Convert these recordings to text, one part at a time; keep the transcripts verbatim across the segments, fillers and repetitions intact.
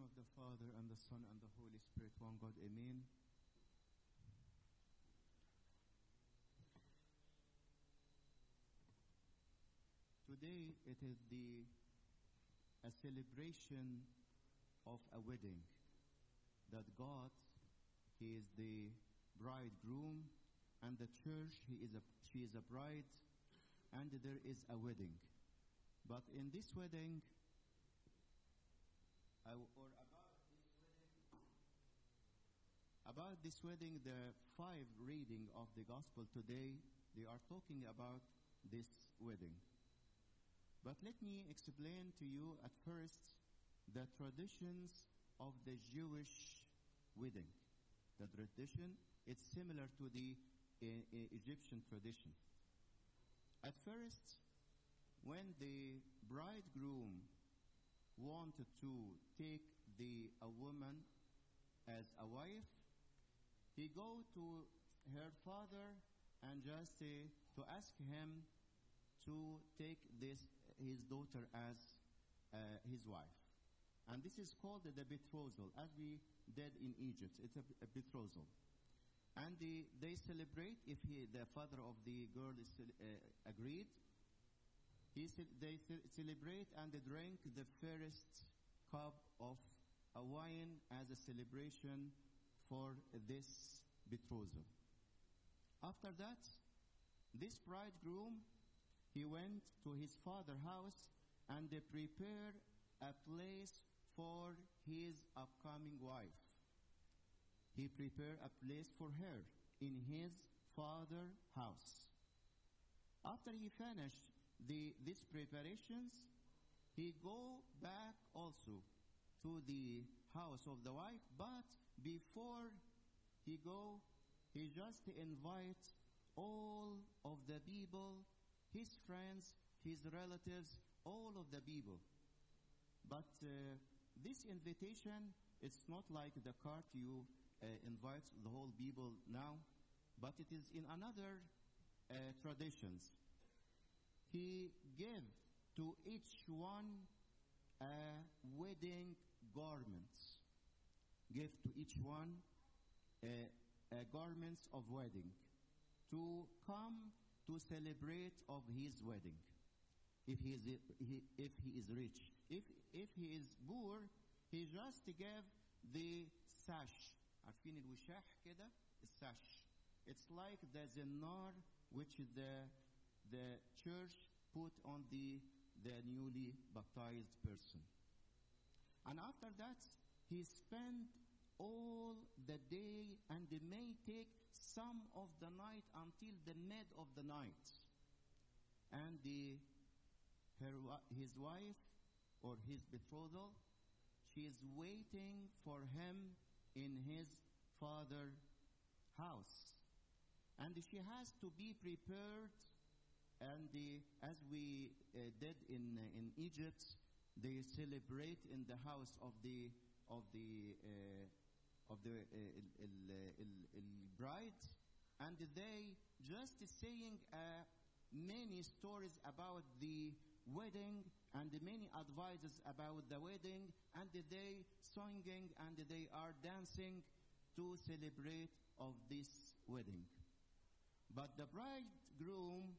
of the Father, and the Son, and the Holy Spirit, one God, Amen. Today it is the a celebration of a wedding, that God, He is the bridegroom, and the church, he is a, she is a bride, and there is a wedding. But in this wedding, I, or about this wedding, about this wedding, the five reading of the gospel today, they are talking about this wedding. But let me explain to you at first the traditions of the Jewish wedding. The tradition, it's similar to the uh, uh, Egyptian tradition. At first, when the bridegroom wanted to take the a woman as a wife, he go to her father and just uh, to ask him to take this his daughter as uh, his wife. And this is called the betrothal, as we did in Egypt. It's a, a betrothal. And the, they celebrate, if he, the father of the girl is uh, agreed, he, they celebrate and they drink the first cup of a wine as a celebration for this betrothal. After that, this bridegroom, he went to his father's house and they prepared a place for his upcoming wife. He prepared a place for her in his father's house. After he finished the, these preparations, he go back also to the house of the wife, but before he go, he just invite all of the people, his friends, his relatives, all of the people. But uh, this invitation, it's not like the cart you uh, invite the whole people now, but it is in another uh, traditions. He gave to each one a wedding garments. Give to each one a, a garments of wedding to come to celebrate of his wedding. If he is he, if he is rich, if if he is poor, he just gave the sash. عارفين الوشاح كده الساش. It's like the zinar which the the church put on the the newly baptized person. And after that, he spent all the day and they may take some of the night until the mid of the night. And the her his wife or his betrothal, she is waiting for him in his father's house. And she has to be prepared. And the, as we uh, did in uh, in Egypt, they celebrate in the house of the of the uh, of the uh, il, il, il, il bride, and they just saying uh, many stories about the wedding and many advices about the wedding, and they singing and they are dancing to celebrate of this wedding. But the bridegroom,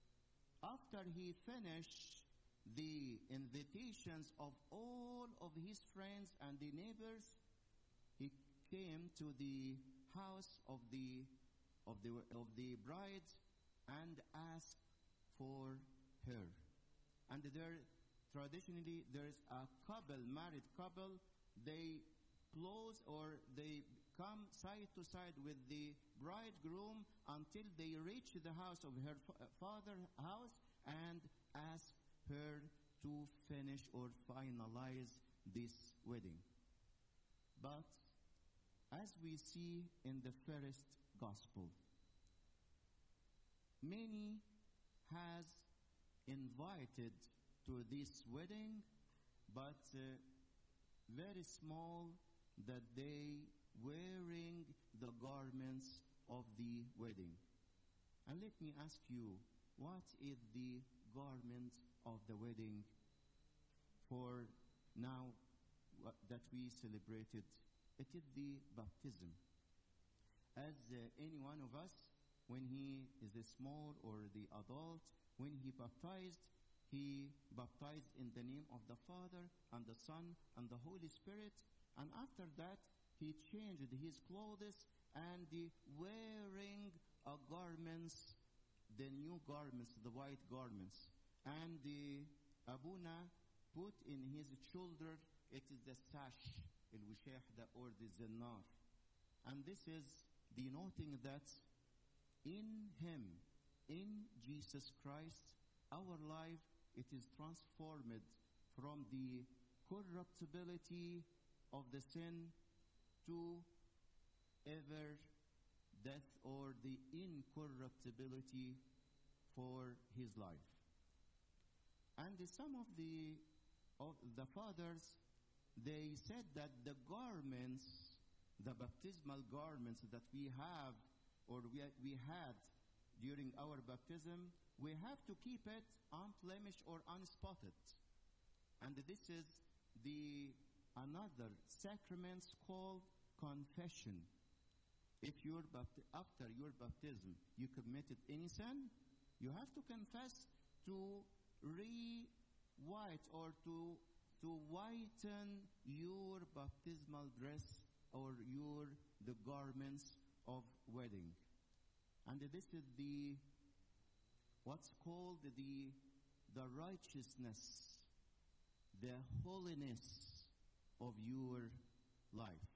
after he finished the invitations of all of his friends and the neighbors, he came to the house of the of the of the bride and asked for her. And there, traditionally, there is a couple, married couple. They close or they come side to side with the bridegroom until they reach the house of her father's house and ask her to finish or finalize this wedding. But as we see in the first gospel, many has invited to this wedding, but uh, very small that they wearing the garments of the wedding. And let me ask you, what is the garment of the wedding for now wha- that we celebrated. It is the baptism. As uh, any one of us, when he is a small or the adult, when he baptized, he baptized in the name of the Father and the Son and the Holy Spirit. And after that, he changed his clothes and the wearing uh, garments, the new garments, the white garments. And the Abuna put in his shoulder, it is the sash, el-wishahda, or the zinnar. And this is denoting that in him, in Jesus Christ, our life, it is transformed from the corruptibility of the sin to ever death, or the incorruptibility for his life. And the, some of the of the fathers, they said that the garments, the baptismal garments that we have or we, we had during our baptism, we have to keep it unblemished or unspotted. And this is the another sacrament called confession. If you're bapt- after your baptism you committed any sin, you have to confess to re-white or to to whiten your baptismal dress or your the garments of wedding. And this is the what's called the the righteousness, the holiness of your life.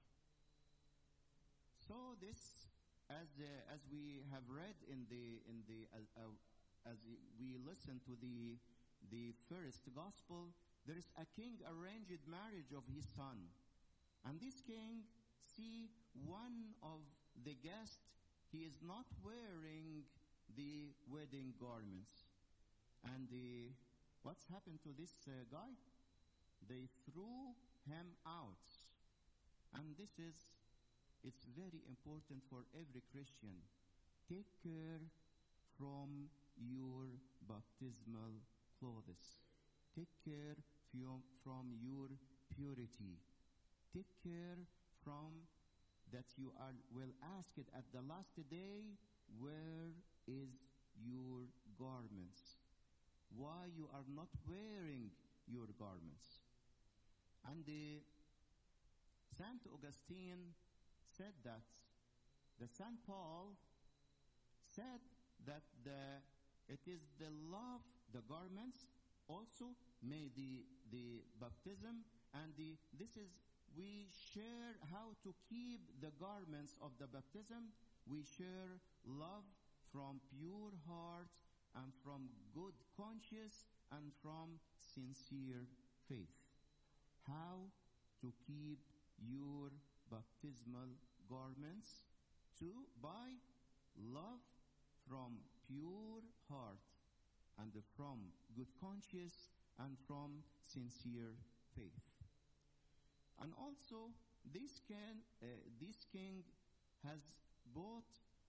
So this, as uh, as we have read in the in the uh, uh, as we listen to the the first gospel, there is a king arranged marriage of his son, and this king see one of the guests, he is not wearing the wedding garments, and the what's happened to this uh, guy? They threw him out, and this is it's very important for every Christian. Take care from your baptismal clothes. Take care from, from your purity. Take care from that you are will ask it at the last day, where is your garments? Why you are not wearing your garments? And the Saint Augustine said that the Saint Paul said that the it is the love, the garments, also made the the baptism, and the this is we share how to keep the garments of the baptism. We share love from pure heart and from good conscience and from sincere faith. How to keep your baptismal garments? To by love from pure heart and from good conscience and from sincere faith. And also this king, uh, this king has bought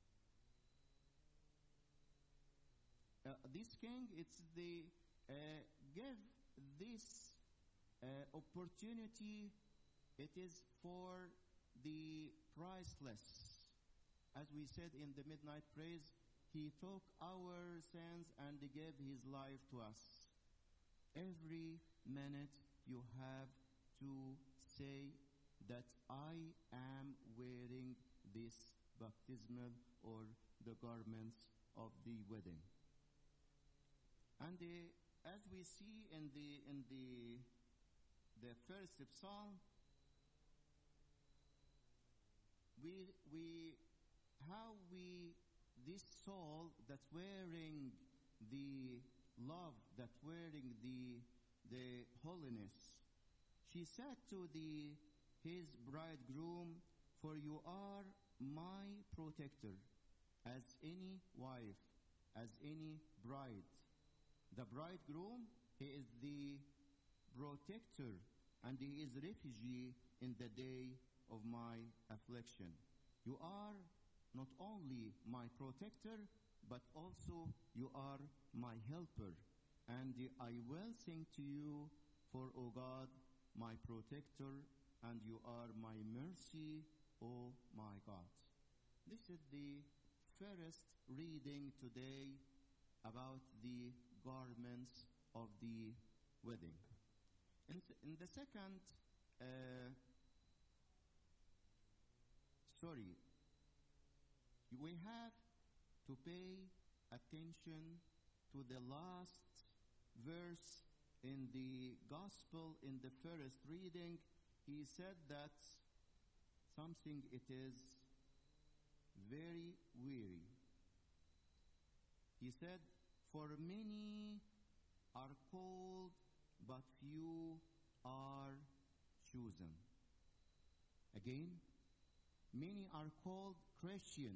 uh, this king it's the uh, give this uh, opportunity. It is for the priceless. As we said in the midnight praise, he took our sins and he gave his life to us. Every minute you have to say that I am wearing this baptismal or the garments of the wedding. And the, as we see in the in the the first psalm, we we how we this soul that wearing the love, that wearing the the holiness. She said to the his bridegroom, for you are my protector, as any wife, as any bride. The bridegroom, he is the protector, and he is refugee in the day of my affliction. You are not only my protector, but also you are my helper. And I will sing to you, for, O God, my my protector, and you are my mercy, O my God. This is the first reading today about the garments of the wedding. In, in the second, uh, sorry, we have to pay attention to the last verse in the gospel. In the first reading, he said that something it is very weary. He said, for many are called, but few are chosen. Again, many are called Christian.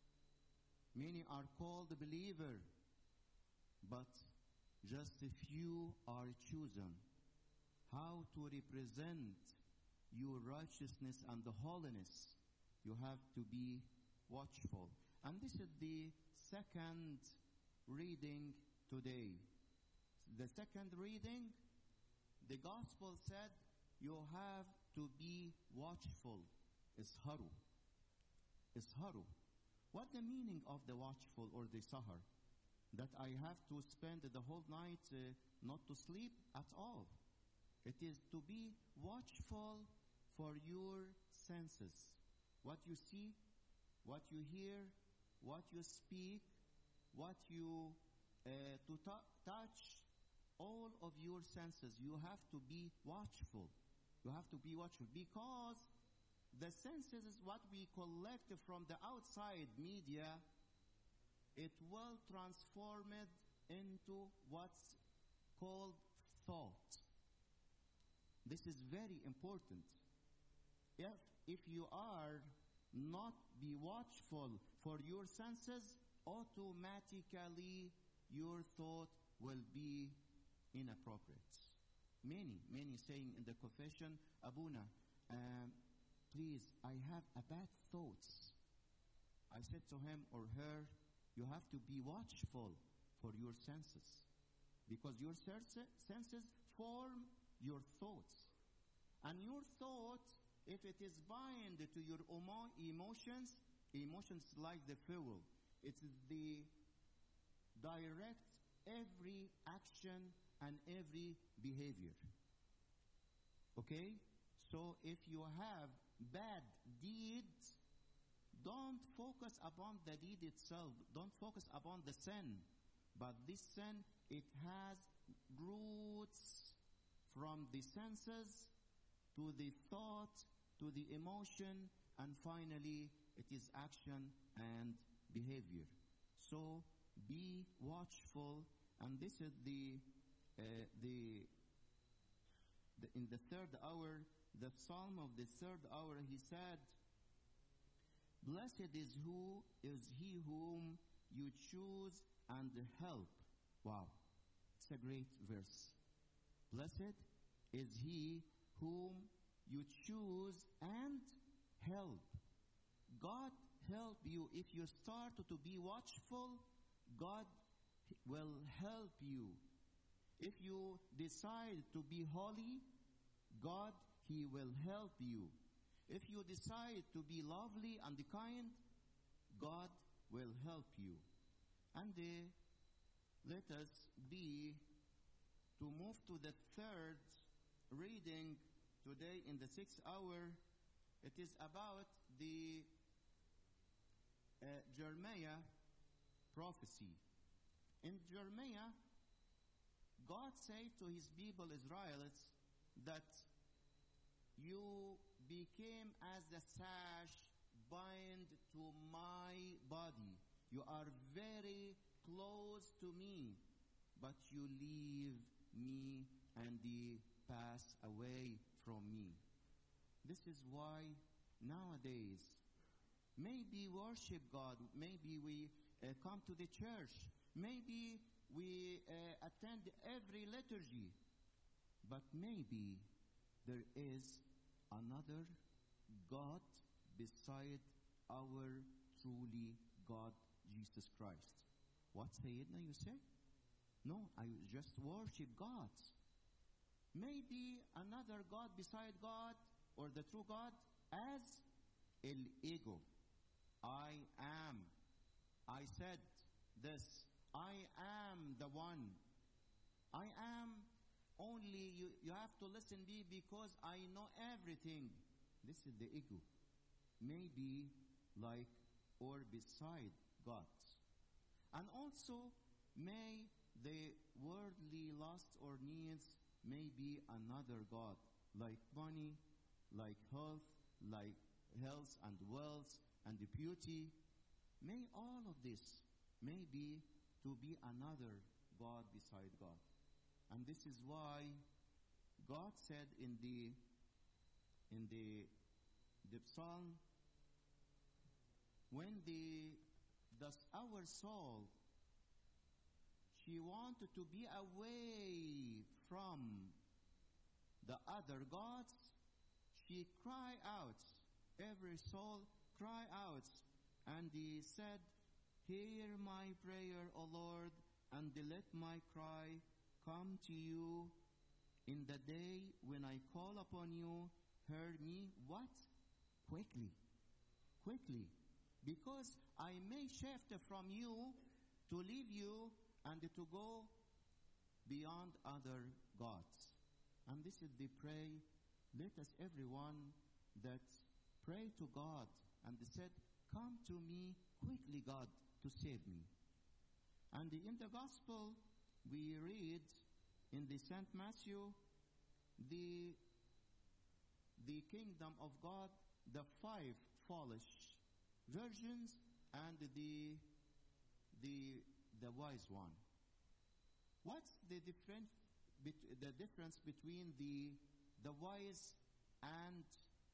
Many are called believer, but just a few are chosen. How to represent your righteousness and the holiness, you have to be watchful. And this is the second reading today. The second reading, the gospel said you have to be watchful. Isharu. Isharu. What the meaning of the watchful or the sahar? That I have to spend the whole night uh, not to sleep at all. It is to be watchful for your senses. What you see, what you hear, what you speak, what you uh, to t- touch, all of your senses. You have to be watchful. You have to be watchful because the senses is what we collect from the outside media. It will transform it into what's called thought. This is very important. If, if you are not be watchful for your senses, automatically your thought will be inappropriate. Many, many saying in the confession, Abuna, um, please, I have a bad thoughts. I said to him or her, you have to be watchful for your senses, because your senses form your thoughts. And your thought, if it is bind to your emo- emotions, emotions like the fuel. It's the direct every action and every behavior. Okay? So if you have bad deeds, don't focus upon the deed itself. Don't focus upon the sin. But this sin, it has roots from the senses to the thought, to the emotion, and finally, it is action and behavior. So be watchful. And this is the, uh, the, the in the third hour, the psalm of the third hour, he said, blessed is who is he whom you choose and help. Wow, it's a great verse. Blessed is he whom you choose and help. God help you. If you start to be watchful, God will help you. If you decide to be holy, God, he will help you. If you decide to be lovely and kind, God will help you. And uh, let us be to move to the third reading today in the sixth hour. It is about the uh, Jeremiah prophecy. In Jeremiah, God said to his people, Israelites, that you became as a sash bind to my body. You are very close to me, but you leave me and you pass away from me. This is why nowadays, maybe worship God, maybe we uh, come to the church, maybe we uh, attend every liturgy, but maybe there is another God beside our truly God, Jesus Christ. What Sayyidina you say? No, I just worship God. maybe another God beside God or the true God as el ego. I am. I said this. I am the one. I am only, you, you have to listen to me because I know everything. This is the ego. Maybe like or beside God. And also, may the worldly lust or needs may be another God, like money, like health, like health and wealth and the beauty. May all of this may be to be another God beside God. And this is why God said in the in the the psalm, when the does our soul, she wanted to be away from the other gods, she cried out. Every soul cried out, and he said, hear my prayer, O Lord, and let my cry come to you. In the day when I call upon you, hear me. What? Quickly. Quickly. Because I may shift from you to leave you and to go beyond other gods. And this is the pray. Let us everyone that pray to God and said, come to me quickly, God, to save me. And in the gospel, we read in the Saint Matthew, the, the kingdom of God, the five foolish virgins and the, the, the wise one. What's the difference, bet, the difference between the, the wise and,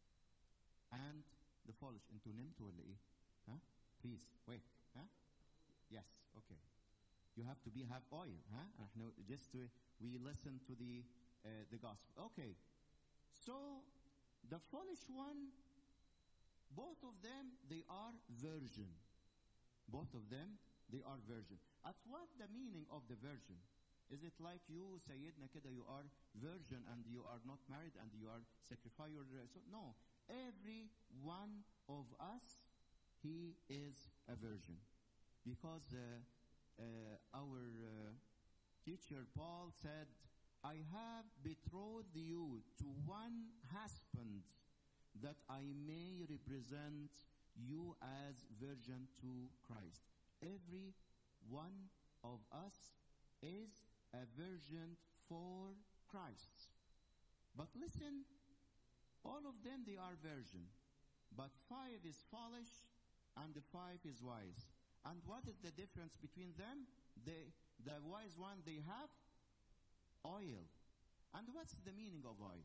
and the foolish? Into nimtu wala eh? Huh? Please, wait. Huh? Yes, okay. You have to be have oil, huh? Just to, we listen to the uh, the gospel. Okay. So the foolish one, both of them, they are virgin. Both of them, they are virgin. At what the meaning of the virgin? Is it like you, Sayyidina Kida, you are virgin and you are not married and you are sacrifice your so no. Every one of us, he is a virgin. Because uh, uh, our uh, teacher Paul said, I have betrothed you to one husband, that I may represent you as virgin to Christ. Every one of us is a virgin for Christ. But listen, all of them, they are virgin. But five is foolish and the five is wise. And what is the difference between them? They, the wise one, they have oil. And what's the meaning of oil?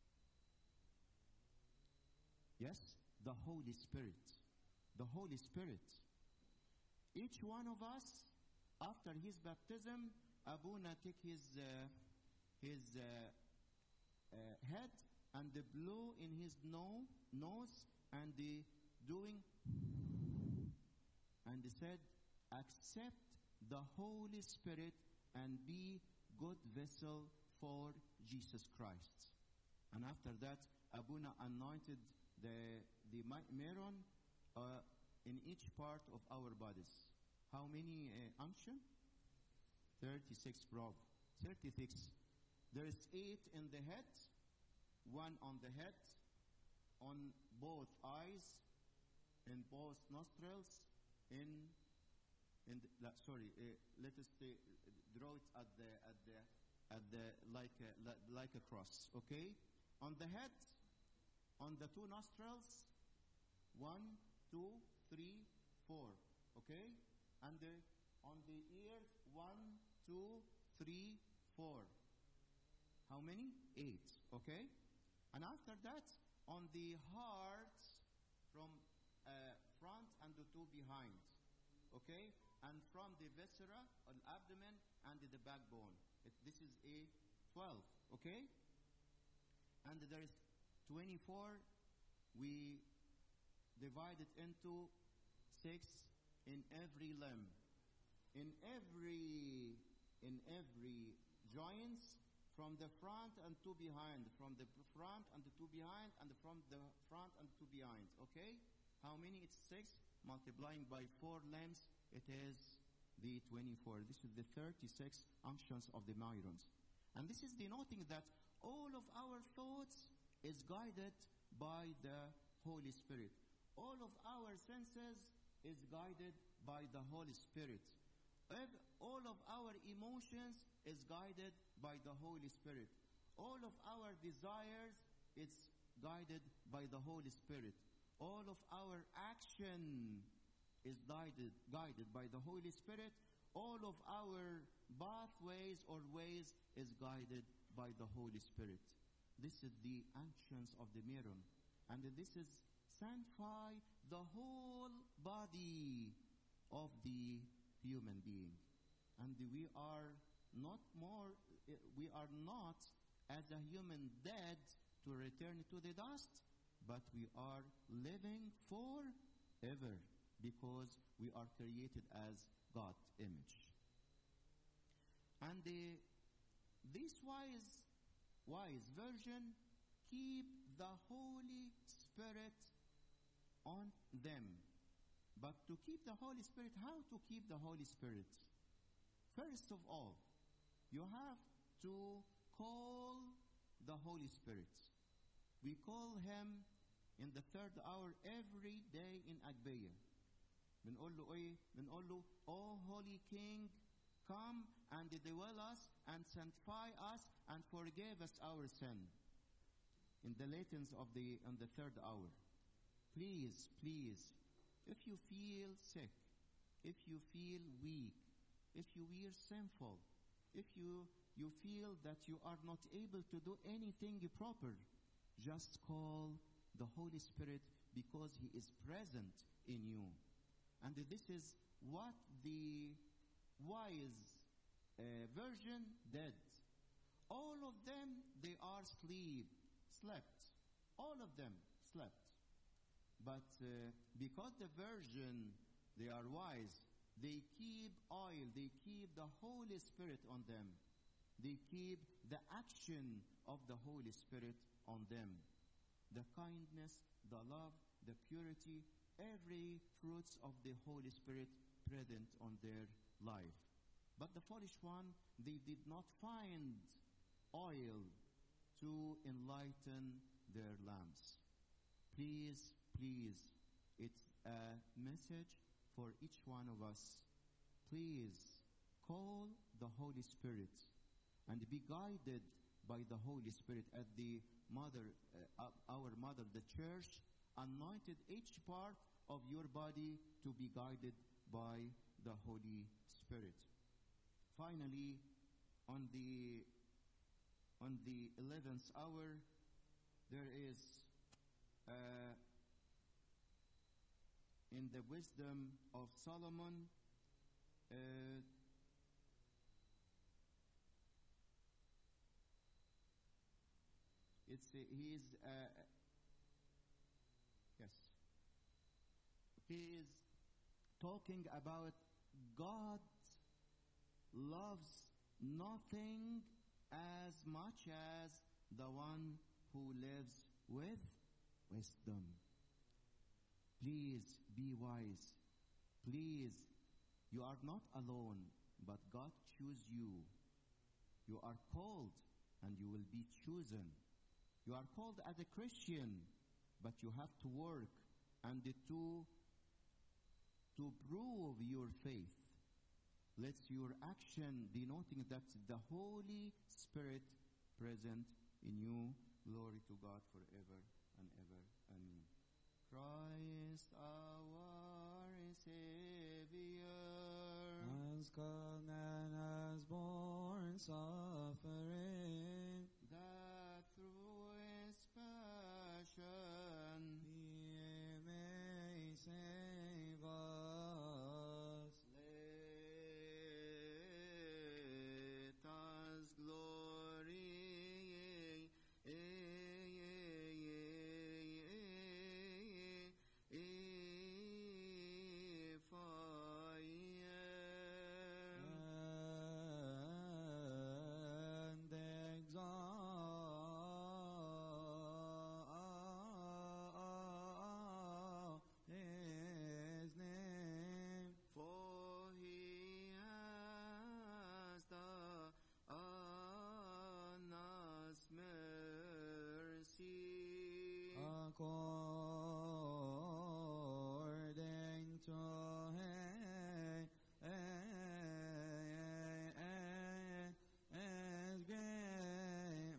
Yes, the Holy Spirit. The Holy Spirit. Each one of us, after his baptism, Abuna took his, uh, his uh, uh, head and the blew in his no, nose and the doing, and he said, accept the Holy Spirit and be good vessel for Jesus Christ. And after that, Abuna anointed the the meron uh, in each part of our bodies. How many uh, unction? thirty-six, bro. thirty-six. There is eight in the head, one on the head, on both eyes, in both nostrils, in in the, uh, sorry. Uh, let us uh, draw it at the at the at the like a, like a cross. Okay, on the head, on the two nostrils, one, two, three, four. Okay, and the, on the ears, one, two, three, four. How many? Eight. Okay, and after that, on the heart, from uh, front and the two behind. Okay, and from the viscera, or abdomen, and the backbone. It, this is a twelve. Okay, and there is twenty-four. We divide it into six in every limb. In every in every joints, from the front and two behind, from the front and the two behind, and from the front and two behind. Okay? How many? It's six. Multiplying by four limbs, it is the twenty-four. This is the thirty-six unctions of the Myrons. And this is denoting that all of our thoughts is guided by the Holy Spirit. All of our senses is guided by the Holy Spirit. Ev- all of our emotions is guided by the Holy Spirit. All of our desires is guided by the Holy Spirit. All of our action is guided, guided by the Holy Spirit. All of our pathways or ways is guided by the Holy Spirit. This is the actions of the Meron. And this is sanctify the whole body of the human being. And we are not more, we are not as a human dead to return to the dust, but we are living forever because we are created as God's image. And the, this wise, wise virgin keep the Holy Spirit on them. But to keep the Holy Spirit, how to keep the Holy Spirit? First of all, you have to call the Holy Spirit. We call him in the third hour every day in Agbeya. بنقول له ايه؟ بنقول له, O Holy King, come and dwell us and sanctify us and forgive us our sin. In the latins of the on the third hour. Please, please, if you feel sick, if you feel weak, if you are sinful, if you you feel that you are not able to do anything proper, just call the Holy Spirit because he is present in you. And this is what the wise uh, virgin did. All of them, they are sleep, slept. All of them slept. But uh, because the virgin, they are wise, they keep oil, they keep the Holy Spirit on them. They keep the action of the Holy Spirit on them. The kindness, the love, the purity, every fruits of the Holy Spirit present on their life. But the foolish one, they did not find oil to enlighten their lamps. Please, please, it's a message for each one of us. Please call the Holy Spirit and be guided by the Holy Spirit. As the mother, uh, our mother, the church, anointed each part of your body to be guided by the Holy Spirit. Finally, on the on the eleventh hour, there is uh, in the wisdom of Solomon, uh, it's uh, he is uh, yes he is talking about God loves nothing as much as the one who lives with wisdom. Please be wise. Please, you are not alone, but God choose you. You are called and you will be chosen. You are called as a Christian, but you have to work and to, to prove your faith. Let your action denoting that the Holy Spirit present in you. Glory to God forever and ever. Amen. Christ our Savior has come and has borne suffering, that through his passion he may save us. Let us glory And according to His great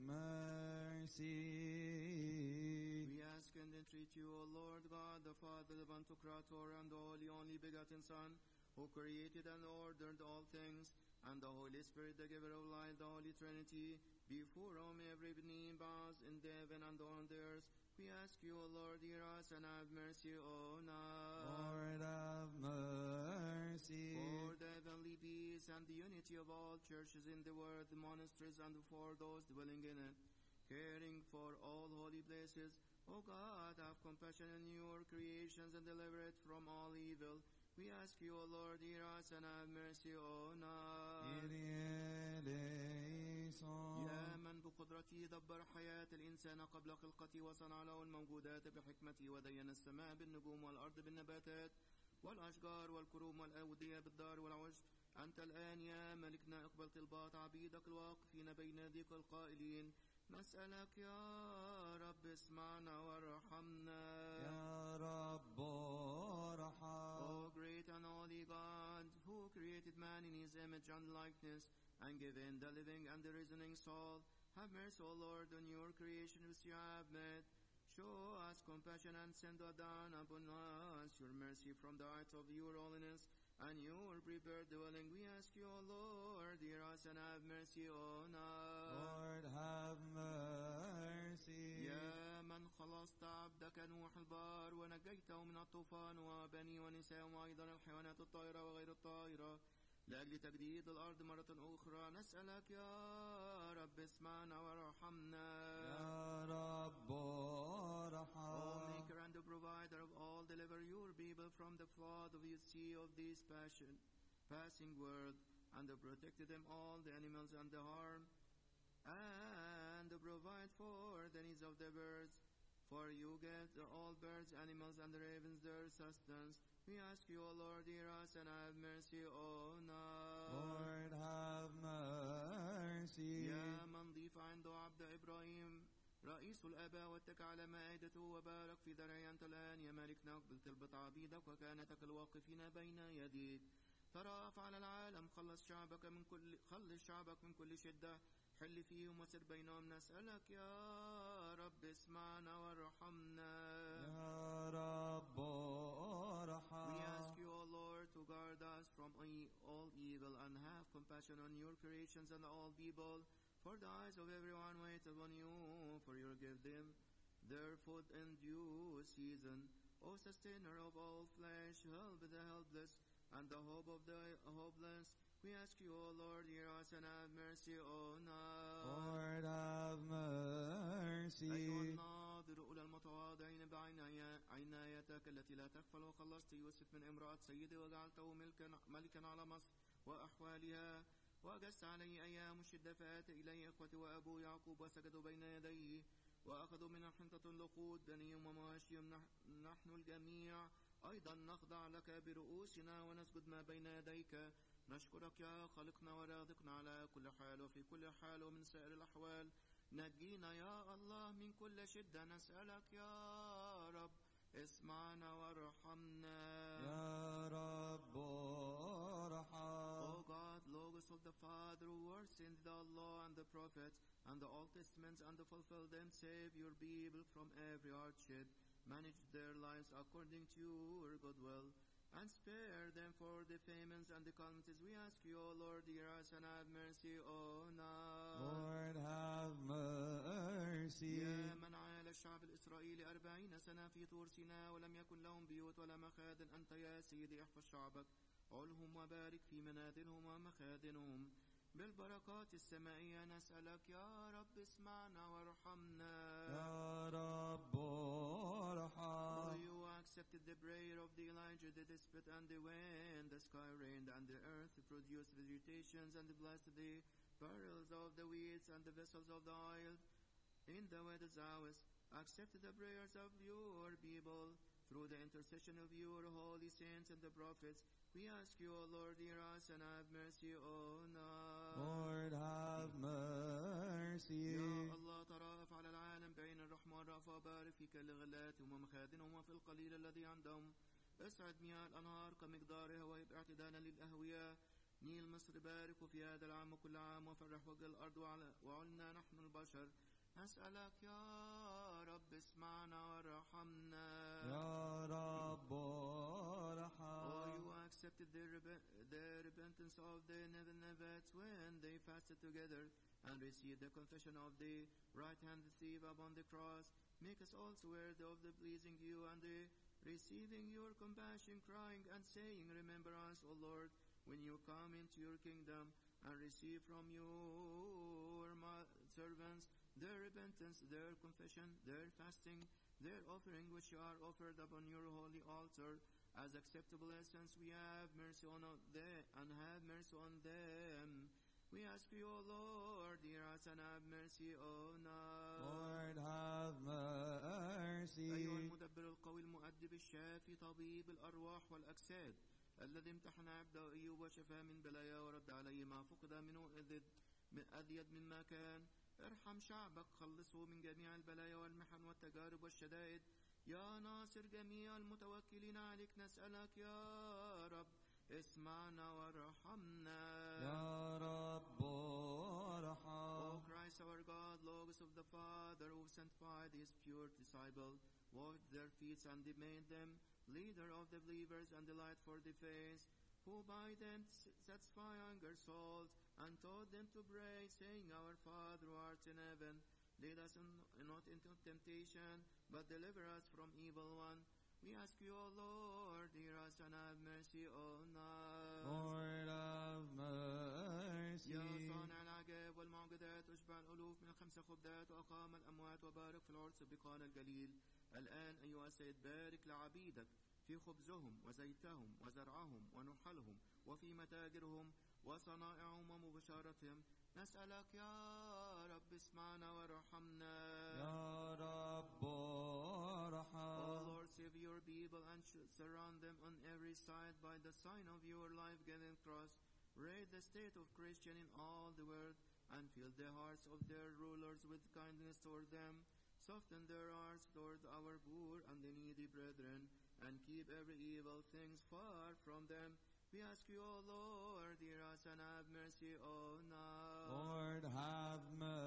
mercy. We ask and entreat you, O Lord God, the Father, the Pantocrator, and the Holy Only Begotten Son, who created and ordered all things, and the Holy Spirit, the giver of life, the Holy Trinity, before whom every knee bows in the heaven and on the earth. We ask you, O Lord, hear us and have mercy on us. Lord have mercy. For the heavenly peace and the unity of all churches in the world, the monasteries, and for those dwelling in it, caring for all holy places, O God, have compassion on your creations and deliver it from all evil. We ask you, O Lord, hear us and have mercy on us. Kyrie eleison. يا من بقدرته دبر حياة الإنسان قبل خلقته وصنع له الموجودات بحكمته ودين السماء بالنجوم والأرض بالنباتات والأشجار والكروم والأودية بالدار والعشب. أنت الآن يا ملكنا اقبل طلبات عبيدك الواقفين بين يديك القائلين نسألك يا رب اسمعنا وارحمنا. يا رب ارحم. O great and holy God, who created man in his image and likeness, and given the living and the reasoning soul, have mercy, O Lord, on your creation which you have made. Show us compassion and send down upon us your mercy from the height of your holiness and your prepared dwelling. We ask you, O Lord, hear us and have mercy on us. Lord have mercy. يا من خلصت عبدك نوح البار ونجيته من الطوفان وبني ونساء وأيضا الحيوانات الطائرة وغير الطائرة لأجل تجديد الأرض مرة أخرى، نسألك يا رب اسمعنا وارحمنا. يا رب O ارحم. maker and the provider of all, deliver your people from the flood of the sea of this passion, passing world, and protect them all the animals and the harm, and provide for the needs of the birds. For you get all birds, animals, and the ravens their sustenance. We ask you, O Lord, hear us and have mercy on us. Lord have mercy. يا من ضيف عنده عبد إبراهيم رئيس الآباء واتكى على مائدته وبارك في ذرعي. أنت الآن يا مالكنا اقبل طلبة عبيدك وكهنتك الواقفين بين يديك. ترأف على العالم، خلص شعبك من كل خلص شعبك من كل شدة، حل فيهم وسر بينهم. نسألك يا رب اسمعنا وارحمنا. يا رب We ارحم. ask you, O Lord, to guard us from e- all evil and have compassion on your creations and all people. For the eyes of everyone wait upon you, for you give them their food in due season. O sustainer of all flesh, help the helpless and the hope of the hopeless. We ask you, O Lord, hear us and have mercy on us. Lord have mercy. أيها الناظر إلى المتواضعين بعناية عنايتك التي لا تغفل، وخلصت يوسف من امرأة سيده وجعلته ملكا ملكا على مصر وأحوالها، وأجس عليه أيام الشدة. فآتى إليه إخوتي وأبو يعقوب وسجدوا بين يديه وأخذوا من حنطة اللقود بنيهم ومواشيهم. نح- نحن الجميع أيضا نخضع لك برؤوسنا ونسجد ما بين يديك. نشكرك يا خالقنا ورازقنا على كل حال وفي كل حال ومن سائر الأحوال. نجينا يا الله من كل شدة. نسألك يا رب اسمعنا وارحمنا. يا رب ارحم. O God, Logos of the Father, who works in the law and the prophets and the Old Testaments and fulfill them, save your people from every hardship, manage their lives according to your good will, and spare them for the famines and the calamities. We ask you, O Lord, hear us and have mercy on us. Lord have mercy. يا من عال الشعب الإسرائيلي أربعين سنة في طور سيناء ولم يكن لهم بيوت ولا مخادن، أنت يا سيدي احفظ شعبك، علهم وبارك في منازلهم ومخادنهم بالبركات السمائية. نسألك يا رب اسمعنا وارحمنا. يا رب For ارحم. you accepted the prayer of the Elijah, the despot, and the wind, the sky rained, and the earth produced vegetations, and blessed the barrels of the wheat and the vessels of the oil in the wedded hours. Accept the prayers of your people through the intercession of your holy saints and the prophets. We ask you, O Lord, hear us and have mercy on us. Lord have mercy. يا الله ترأف على العالم بعين الرحمة والرأفة ضعفاء بارك في كل غلاتهم ومخادنهم وفي القليل الذي عندهم. اسعد مياه الأنهار كمقدارها وهب اعتدالا للأهوياء. نيل مصر بارك في هذا العام وكل عام، وفرح وجه الأرض وعلنا نحن البشر. نسألك يا رب اسمعنا وارحمنا. يا رب ارحم. Oh, you accepted their, rep- their repentance of the Ninevites when they fasted together and received the confession of the right-handed thief upon the cross. Make us also worthy of the pleasing you and the receiving your compassion, crying and saying, remember us, O Lord, when you come into your kingdom, and receive from your servants their repentance, their confession, their fasting, their offering which are offered upon your holy altar, as acceptable essence. We have mercy on them and have mercy on them. We ask you, O Lord, hear us and have mercy on us. Lord, have mercy. أيها المدبر القوي المؤدب الشافي طبيب الأرواح والأجساد، الذي امتحن عبده أيوب وشفاه من بلايا ورد عليه ما فقد منه أذيد مما كان. ارحم شعبك، خلصه من جميع البلايا والمحن والتجارب والشدائد. يا ناصر جميع المتوكلين عليك نسألك يا رب اسمعنا وارحمنا. يا رب ارحم. O Christ our God, Logos of the Father, who sanctified his pure disciple, washed their feet and made them leader of the believers and the light for the face, who by them satisfy hunger souls and taught them to pray, saying, Our Father who art in heaven, lead us in, not into temptation, but deliver us from evil one. We ask you, O Lord, hear us and have mercy on us. Lord, have mercy. يا صانع العجائب والمعجزات، اشبع الألوف من الخمس خبزات وأقام الأموات، وبارك في العرس بقانا الجليل. الآن أيها السيد بارك لعبيدك في خبزهم وزيتهم وزرعهم ونحلهم وفي متاجرهم وصنائعهم ومبشرتهم. نسألك يا رب اسمعنا وارحمنا. يا رب ارحم. O Lord, save your people and surround them on every side by the sign of your life-giving cross. Raise the state of Christian in all the world and fill the hearts of their rulers with kindness toward them. Soften their hearts toward our poor and the needy brethren, and keep every evil thing far from them. We ask you, O Lord, hear us and have mercy on us. Lord, have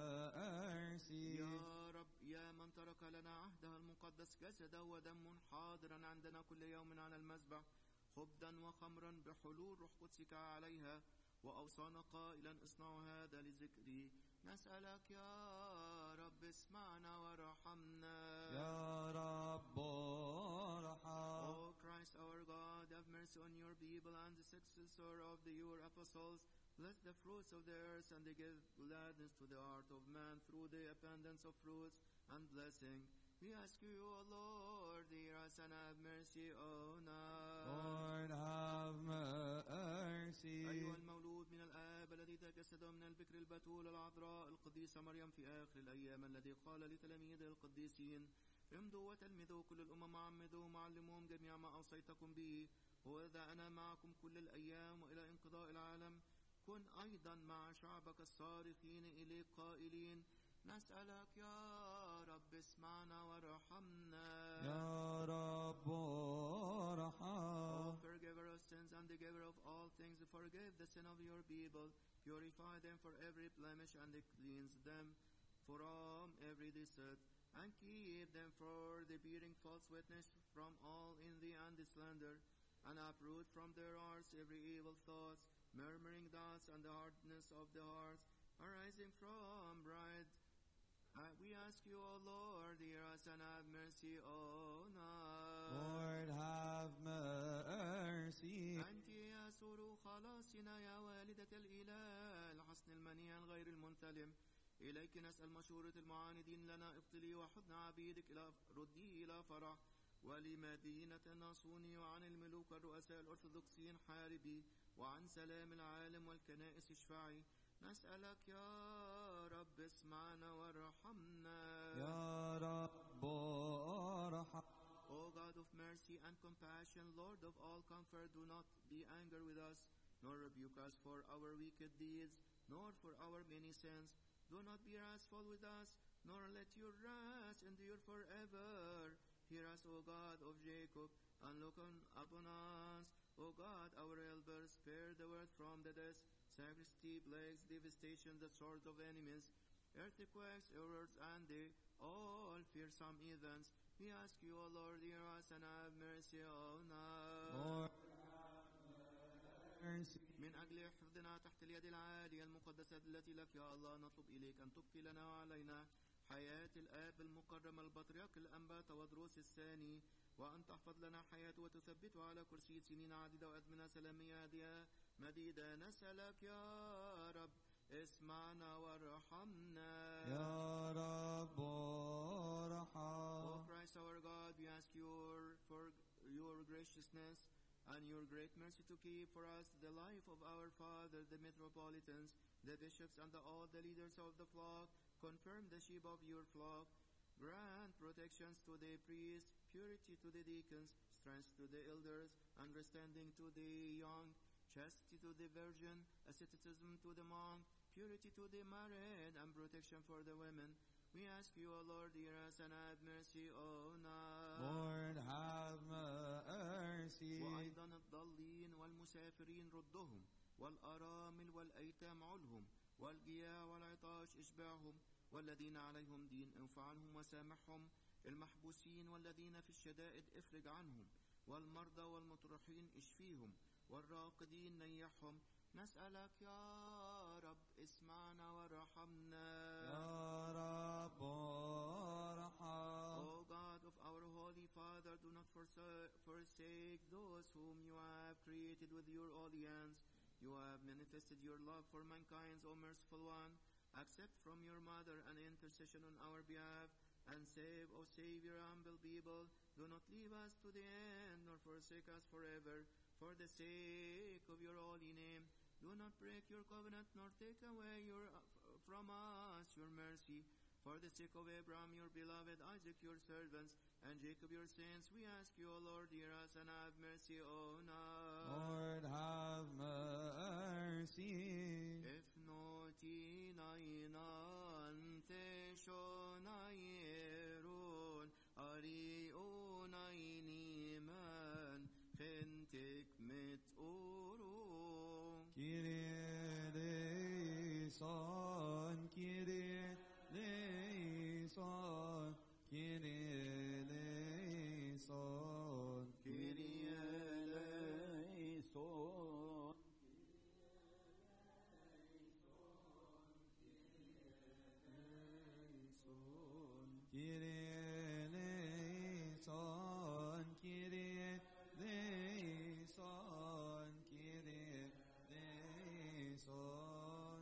mercy. يا رب يا من ترك لنا عهدها المقدس جسدا ودم حاضرا عندنا كل يوم على المذبح، خبزا وخمرا بحلول روح قدسك عليها، وأوصانا قائلا اصنعوا هذا لذكري. نسألك يا رب اسمعنا وارحمنا. يا رب ارحم. O Christ our God, have mercy on your people and the successor of the, your apostles. Bless the fruits of the earth and they give gladness to the heart of man through the abundance of fruits and blessing. We ask you, O Lord, hear us and have mercy on us. Lord, have mercy. أيها المولود من الآب الذي تجسد من البكر البتول العذراء القديسة مريم في آخر الأيام، الذي قال لتلاميذه القديسين امضوا وتلمذوا كل الأمم وعمدوا معلموهم جميع ما أوصيتكم به، وإذا أنا معكم كل الأيام وإلى انقضاء العالم. كن أيضا مع شعبك الصارخين إليك قائلين نسألك يا رب اسمعنا وارحمنا. يا رب ارحم. O forgiver of sins and the giver of all things, forgive the sin of your people, purify them for every blemish and cleanse them from every deceit, and keep them for the bearing false witness from all envy and slander, and uproot from their hearts every evil thoughts, murmuring thoughts and the hardness of the hearts, arising from pride. Uh, we ask you, O Lord, hear us and have mercy on us. Lord, have mercy. أنت يا سور خلاصنا يا والدة الإله الحسن المنيع الغير المنثلم، إليك نسأل مشورة المعاندين لنا، ابطلي وحضن عبيدك إلى ردي إلى فرح، ولمدينة ناصوني وعن الملوك الرؤساء الأرثوذكسيين حاربي، وعن سلام العالم والكنائس اشفعي. نسألك يا رب اسمعنا وارحمنا. يا رب ارحم. O God of mercy and compassion, Lord of all comfort, do not be angry with us, nor rebuke us for our wicked deeds, nor for our many sins. Do not be wrathful with us, nor let your wrath endure forever. Hear us, O God of Jacob, and look on, upon us. O God, our elders, spare the world from the death, scarcity, plagues, devastation, the sword of enemies, earthquakes, errors, and the all fearsome heathens. We ask you, O Lord, hear us and have mercy on us. Lord, mercy. من أجل حفظنا تحت اليد العالية المقدسة التي لك يا الله نطلب إليك أن تبقي لنا وعلينا حياة الآب المكرم البطريرك الأنبا تودروس الثاني، وأن تحفظ لنا حياته وتثبته على كرسي سنين عديدة وأزمنة سلامية هادية مديدة. نسألك يا رب اسمعنا وارحمنا. يا رب O ارحم. Christ our God, we ask your for your graciousness and your great mercy to keep for us the life of our Father, the metropolitans, the bishops, and the, all the leaders of the flock. Confirm the sheep of your flock. Grant protections to the priests, purity to the deacons, strength to the elders, understanding to the young, chastity to the virgin, asceticism to the monk, purity to the married, and protection for the women. We ask you, O Lord, hear us and have mercy on us. Lord, have mercy. وأيضا الضالين والمسافرين ردهم، والأرامل والأيتام علهم، والجياع والعطاش اشبعهم، والذين عليهم دين انف عنهم وسامحهم، المحبوسين والذين في الشدائد افرج عنهم، والمرضى والمطرحين اشفيهم، والراقدين نيحهم. نسألك يا رب اسمعنا وارحمنا. يا رب ارحم. O God of our Holy Father, do not forsa- forsake those whom you have created with your holy hands. You have manifested your love for mankind, O merciful one. Accept from your mother an intercession on our behalf, and save, O Savior, humble people. Do not leave us to the end, nor forsake us forever. For the sake of your holy name, do not break your covenant, nor take away your uh, from us your mercy. For the sake of Abraham, your beloved, Isaac, your servants, and Jacob, your saints, we ask you, O Lord, hear us and have mercy on us. Lord, have mercy. If noti nainan teshon ayerun ari onaini man khentek met oro. Kyrie eleison, Kyrie eleison, Kyrie eleison. Kyrie eleison. Kyrie eleison, Kyrie eleison, Kyrie eleison.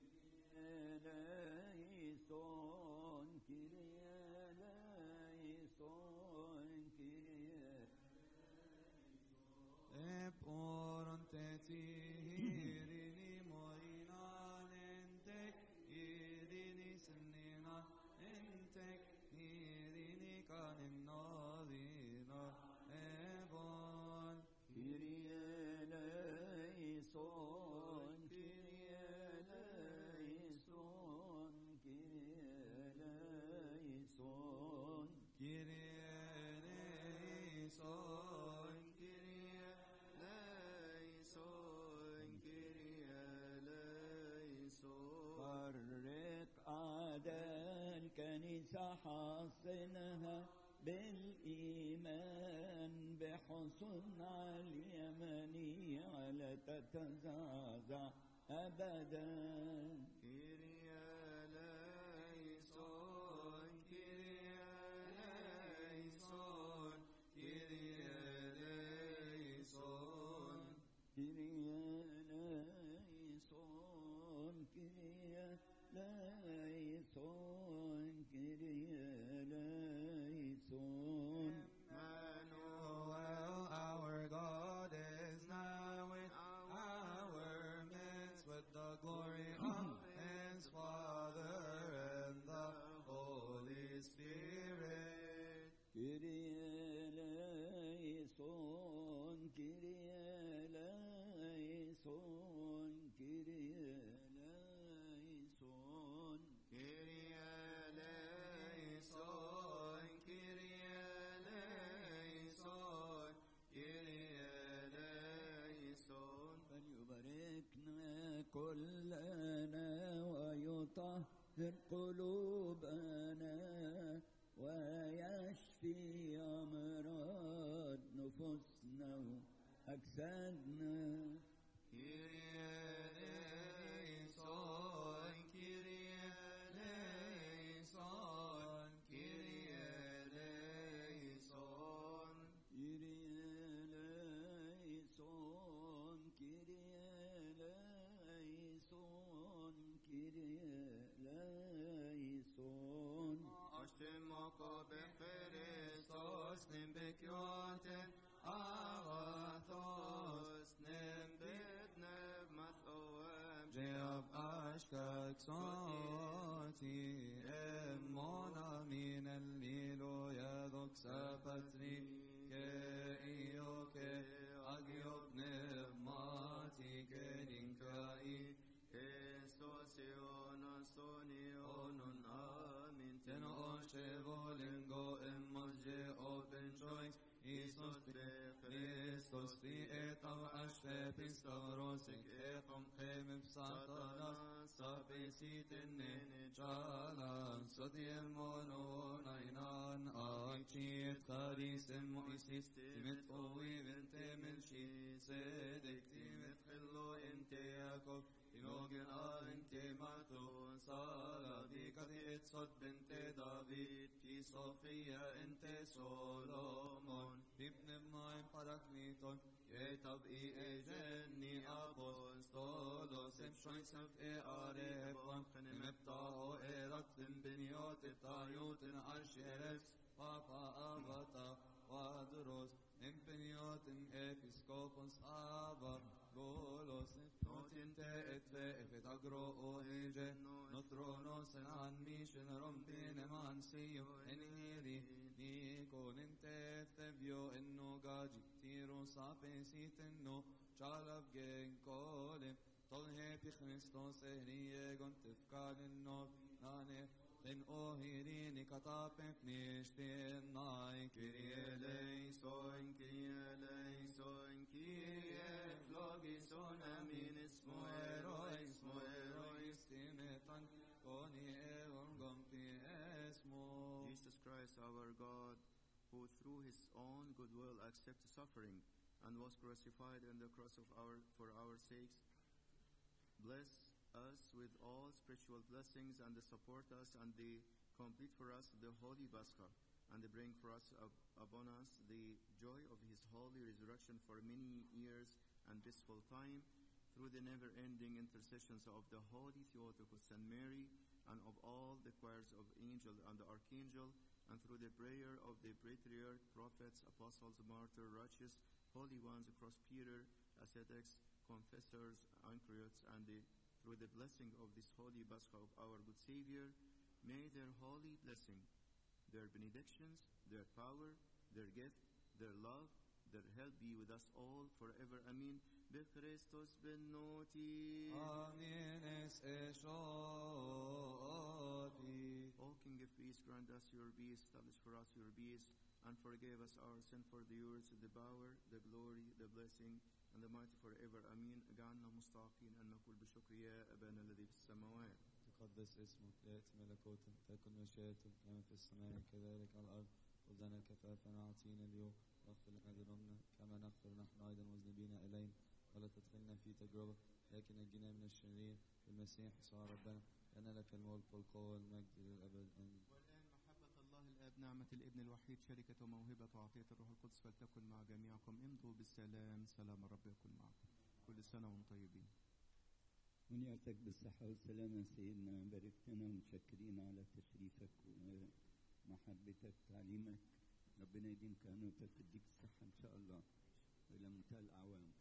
Eleison, Kyrie eleison, Kyrie. Eporon tetirini morinan entek, irini sinina entek, irini kanin nadina ebon. Kyrie eleison, Kyrie eleison, Kyrie eleison. Kyrie eleison, Kyrie eleison. Kyrie eleison. فرق أعداء الكنيسة حاصنها بالإيمان بحصن على اليمنية لا تتزعزع أبدا. Kyrie eleison. Kyrie eleison. Kyrie eleison. Kyrie eleison, Kyrie eleison, Kyrie eleison. Emmanuel, our God is now in our midst with the glory of يطهر قلوبنا ويشفي أمراض نفوسنا وأجسادنا. Saksati emmona min el-lilo yadok sapatri ke iyo ke agyok nevmati ke dinkai Esosyon asonyon amin ten oshevolingo emmaje open choice Isos te Christos ti etav ashte pistavrosik etom chemim satanas Sapesitin nenechalan Sodiem monon ainan Akchit charisim moisis Timet ovi ventemel shi Sedek timet chillo ente Yaakov Inogin a ente Mato Sala Dikati etzot bente David Pi Sofia ente Solomon Ibn Ibnaim Parakliton Yetab i ejenni apostolos Emshoysef e arepon Emeptaho eratim binyot Etayutin arsheres Papa avata Vadros Empeniotin episkopos ava Golos Notin te etve efet agro o ege Notronos en an mishen romtin eman siyo enhiri Nikon te tevio enno gaji Tiro sapensit enno Chalav gen kolim Tolhe pi Christos ehriye gon tefkal enno Nane En ohirini katapep nishtin nai Kyrie eleison, Kyrie eleison, Kyrie flogison amin ismo eroi, ismo eroi stimetan Koni eon gompi esmo Jesus Christ our God, who through his own goodwill accepted suffering and was crucified on the cross of our for our sakes, bless us with all spiritual blessings and support us and they complete for us the holy Pascha and they bring for us up, upon us the joy of his holy resurrection for many years and blissful time through the never-ending intercessions of the holy Theotokos and Mary and of all the choirs of angel and the archangel and through the prayer of the patriarch, prophets, apostles, martyrs, righteous, holy ones across Peter, ascetics, confessors, anchoriots, and the through the blessing of this holy Pascha of our good Savior, may their holy blessing, their benedictions, their power, their gift, their love, their help be with us all forever. Amen. Be Christos ben noti. Amen es eshoti. O King of peace, grant us your peace, establish for us your peace, and forgive us our sin for the yours, the power, the glory, the blessing, and the mighty forever. Amen. اجعلنا مستحقين أن نقول بشكر يا أبانا الذي في السماوات. تقدس اسمك يأتي ملكوتك تكن مشيئتك كما في السماء كذلك على الأرض خبزنا كفافنا أعطينا اليوم واغفر لنا ذنوبنا كما نغفر نحن أيضا مذنبين إلينا ولا تدخلنا في تجربة لكن نجينا من الشرير بالمسيح يسوع ربنا لأن لك الملك والقوة والمجد للأبد آمين. والآن محبة الله الآب نعمة الابن الوحيد شركة وموهبة وعطية الروح القدس فلتكن مع جميعكم. امضوا بالسلام، سلام الرب يكن معكم. كل سنة وانتم طيبين. ونياتك بالصحة والسلامة سيدنا، باركتنا ومتشكرين على تشريفك ومحبتك تعليمك. ربنا يديم كهنوتك، تديك الصحة إن شاء الله وإلى منتهى الأعوام.